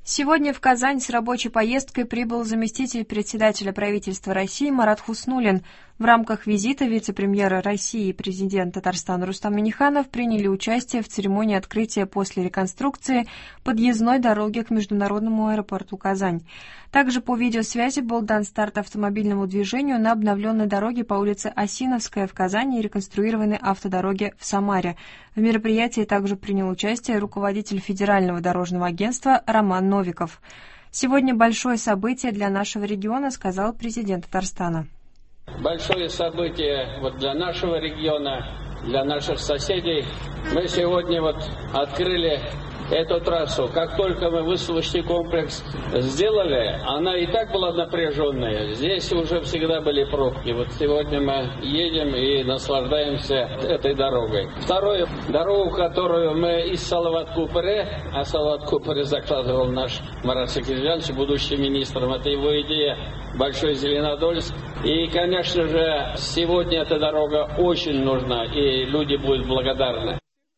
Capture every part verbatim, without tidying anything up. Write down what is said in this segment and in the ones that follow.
Сегодня в Казань с рабочей поездкой прибыл заместитель председателя правительства России Марат Хуснуллин. В рамках визита вице-премьера России и президент Татарстана Рустам Минниханов приняли участие в церемонии открытия после реконструкции подъездной дороги к международному аэропорту Казань. Также по видеосвязи был дан старт автомобильному движению на обновленной дороге по улице Осиновская в Казани и реконструированной автодороге в Самаре. В мероприятии также принял участие руководитель Федерального дорожного агентства Роман Новиков. «Сегодня большое событие для нашего региона», сказал президент Татарстана. Большое событие вот для нашего региона, для наших соседей. Мы сегодня вот открыли эту трассу. Как только мы выставочный комплекс сделали, она и так была напряженная. Здесь уже всегда были пробки. Вот сегодня мы едем и наслаждаемся этой дорогой. Второе, дорогу, которую мы из Салават-Купре, а Салават-Купре закладывал наш Марат Сакирьянович, будущий министром, это его идея, Большой Зеленодольск. И, конечно же, сегодня эта дорога очень нужна, и люди будут благодарны.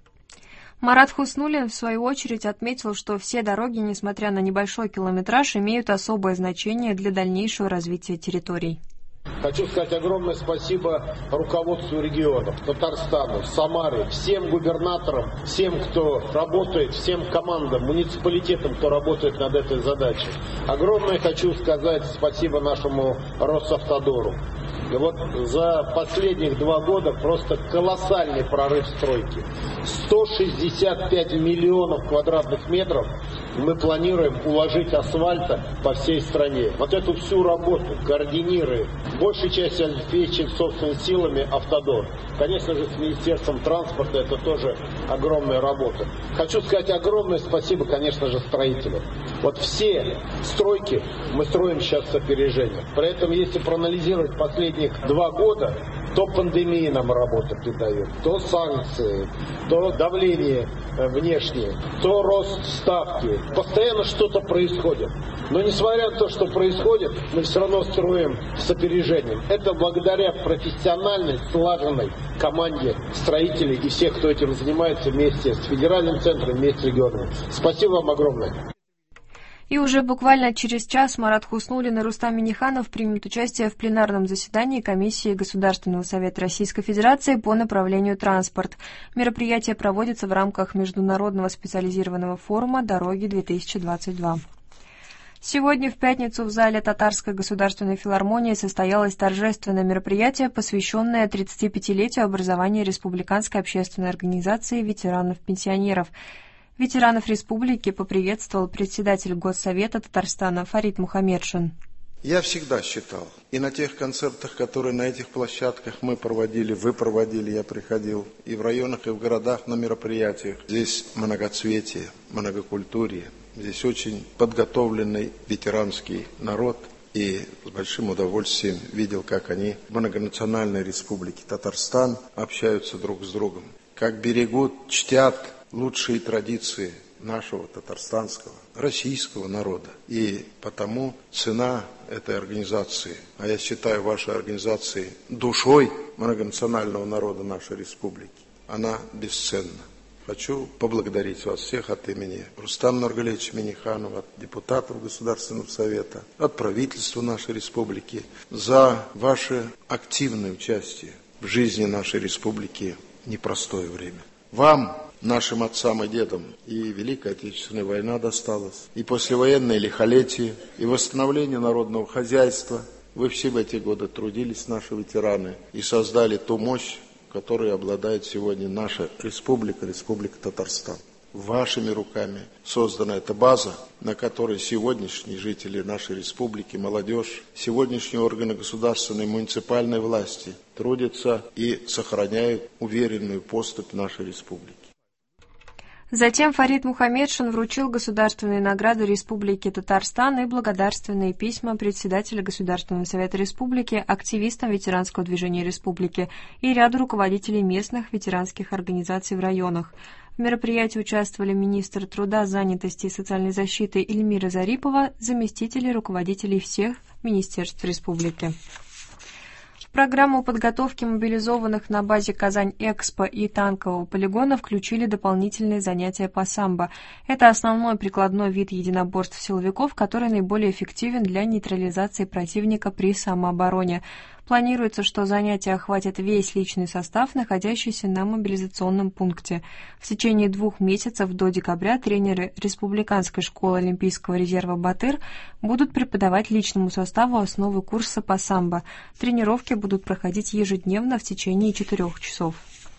Марат Хуснуллин, в свою очередь, отметил, что все дороги, несмотря на небольшой километраж, имеют особое значение для дальнейшего развития территорий. Хочу сказать огромное спасибо руководству регионов, Татарстану, Самаре, всем губернаторам, всем, кто работает, всем командам, муниципалитетам, кто работает над этой задачей. Огромное хочу сказать спасибо нашему Росавтодору. И вот за последних два года просто колоссальный прорыв стройки. сто шестьдесят пять миллионов квадратных метров мы планируем уложить асфальта по всей стране. Вот эту всю работу координирует большей частью обеспечен собственными силами Автодор. Конечно же, с Министерством транспорта это тоже огромная работа. Хочу сказать огромное спасибо, конечно же, строителям. Вот все стройки мы строим сейчас с опережением. При этом, если проанализировать последние два года, то пандемия нам работу придает, то санкции, то давление внешнее, то рост ставки. Постоянно что-то происходит. Но несмотря на то, что происходит, мы все равно строим с опережением. Это благодаря профессиональной, слаженной команде строителей и всех, кто этим занимается вместе с федеральным центром, вместе с регионами. Спасибо вам огромное. И уже буквально через час Марат Хуснуллин и Рустам Минниханов примут участие в пленарном заседании Комиссии Государственного совета Российской Федерации по направлению транспорт. Мероприятие проводится в рамках Международного специализированного форума «Дороги-две тысячи двадцать два». Сегодня в пятницу в зале Татарской государственной филармонии состоялось торжественное мероприятие, посвященное тридцатипятилетию образования Республиканской общественной организации ветеранов-пенсионеров. Ветеранов республики поприветствовал председатель Госсовета Татарстана Фарид Мухамедшин. Я всегда считал, и на тех концертах, которые на этих площадках мы проводили, вы проводили, я приходил, и в районах, и в городах на мероприятиях. Здесь многоцветие, многокультурие, здесь очень подготовленный ветеранский народ. И с большим удовольствием видел, как они в многонациональной республике Татарстан общаются друг с другом, как берегут, чтят лучшие традиции нашего татарстанского, российского народа. И потому цена этой организации, а я считаю вашей организацией душой многонационального народа нашей республики, она бесценна. Хочу поблагодарить вас всех от имени Рустама Нургалиевича Минниханова, от депутатов Государственного совета, от правительства нашей республики за ваше активное участие в жизни нашей республики в непростое время. Вам, нашим отцам и дедам, и Великая Отечественная война досталась, и послевоенное лихолетие, и восстановление народного хозяйства. Вы все в эти годы трудились, наши ветераны, и создали ту мощь, которой обладает сегодня наша республика, Республика Татарстан. Вашими руками создана эта база, на которой сегодняшние жители нашей республики, молодежь, сегодняшние органы государственной и муниципальной власти трудятся и сохраняют уверенную поступь нашей республики. Затем Фарид Мухамедшин вручил государственные награды Республики Татарстан и благодарственные письма председателя Государственного совета республики, активистам ветеранского движения республики и ряду руководителей местных ветеранских организаций в районах. В мероприятии участвовали министр труда, занятости и социальной защиты Эльмира Зарипова, заместители руководителей всех министерств республики. В программу подготовки мобилизованных на базе Казань-Экспо и танкового полигона включили дополнительные занятия по самбо. Это основной прикладной вид единоборств силовиков, который наиболее эффективен для нейтрализации противника при самообороне. Планируется, что занятия охватят весь личный состав, находящийся на мобилизационном пункте. В течение двух месяцев до декабря тренеры Республиканской школы Олимпийского резерва «Батыр» будут преподавать личному составу основы курса по самбо. Тренировки будут проходить ежедневно в течение четырех часов.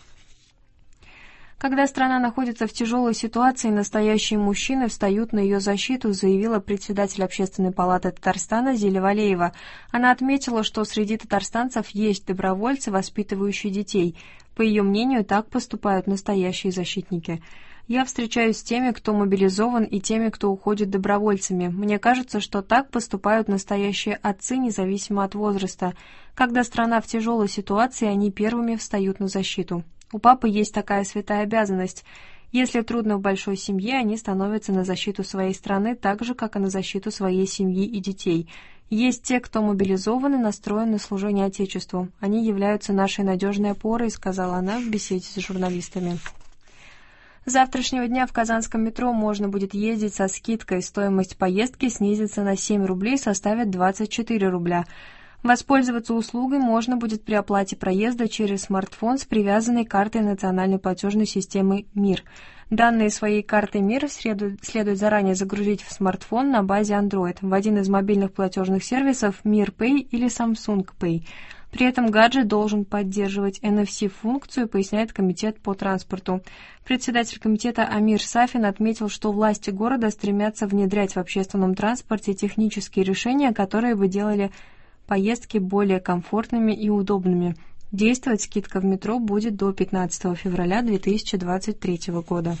Когда страна находится в тяжелой ситуации, настоящие мужчины встают на ее защиту, заявила председатель Общественной палаты Татарстана Зиля Валеева. Она отметила, что среди татарстанцев есть добровольцы, воспитывающие детей. По ее мнению, так поступают настоящие защитники. «Я встречаюсь с теми, кто мобилизован, и теми, кто уходит добровольцами. Мне кажется, что так поступают настоящие отцы, независимо от возраста. Когда страна в тяжелой ситуации, они первыми встают на защиту. У папы есть такая святая обязанность. Если трудно в большой семье, они становятся на защиту своей страны так же, как и на защиту своей семьи и детей. Есть те, кто мобилизован и настроен на служение Отечеству. Они являются нашей надежной опорой», — сказала она в беседе с журналистами. С завтрашнего дня в казанском метро можно будет ездить со скидкой. Стоимость поездки снизится на семь рублей, составит двадцать четыре рубля. Воспользоваться услугой можно будет при оплате проезда через смартфон с привязанной картой национальной платежной системы МИР. Данные своей карты МИР следует, следует заранее загрузить в смартфон на базе Android в один из мобильных платежных сервисов Мир Pay или Samsung Pay. При этом гаджет должен поддерживать эн эф си-функцию, поясняет Комитет по транспорту. Председатель комитета Амир Сафин отметил, что власти города стремятся внедрять в общественном транспорте технические решения, которые бы делали поездки более комфортными и удобными. Действовать скидка в метро будет до пятнадцатого февраля две тысячи двадцать третьего года.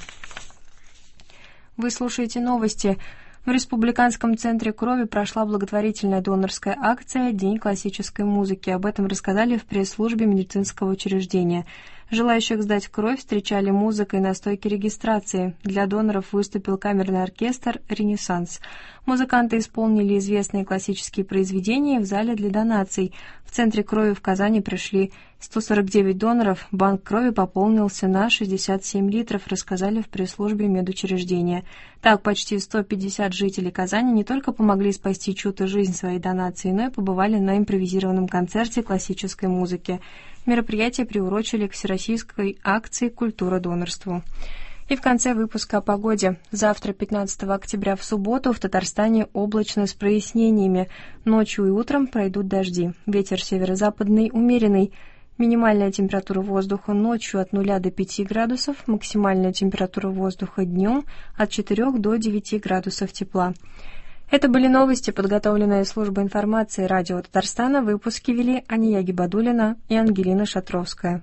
Вы слушаете новости. В Республиканском центре крови прошла благотворительная донорская акция «День классической музыки». Об этом рассказали в пресс-службе медицинского учреждения. Желающих сдать кровь встречали музыкой на стойке регистрации. Для доноров выступил камерный оркестр «Ренессанс». Музыканты исполнили известные классические произведения в зале для донаций. В центре крови в Казани пришли сто сорок девять доноров. Банк крови пополнился на шестьдесят семь литров, рассказали в пресс-службе медучреждения. Так, почти сто пятьдесят жителей Казани не только помогли спасти чью-то жизнь своей донацией, но и побывали на импровизированном концерте классической музыки. Мероприятие приурочили к всероссийской акции «Культура донорству». И в конце выпуска о погоде. Завтра, пятнадцатого октября, в субботу, в Татарстане облачно с прояснениями. Ночью и утром пройдут дожди. Ветер северо-западный умеренный. Минимальная температура воздуха ночью от нуля до пяти градусов, максимальная температура воздуха днем от четырёх до девяти градусов тепла. Это были новости, подготовленные службой информации радио Татарстана. Выпуски вели Ания Гибадуллина и Ангелина Шатровская.